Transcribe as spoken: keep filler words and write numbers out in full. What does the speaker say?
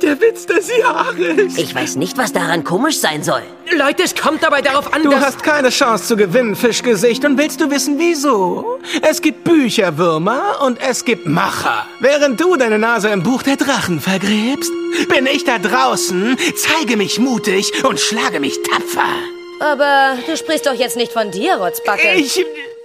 der Witz des Jahres. Ich weiß nicht, was daran komisch sein soll. Leute, es kommt dabei darauf an, Du dass... hast keine Chance zu gewinnen, Fischgesicht. Und willst du wissen, wieso? Es gibt Bücherwürmer und es gibt Macher. Während du deine Nase im Buch der Drachen vergräbst, bin ich da draußen, zeige mich mutig und schlage mich tapfer. Aber du sprichst doch jetzt nicht von dir, Rotzbacke. Ich...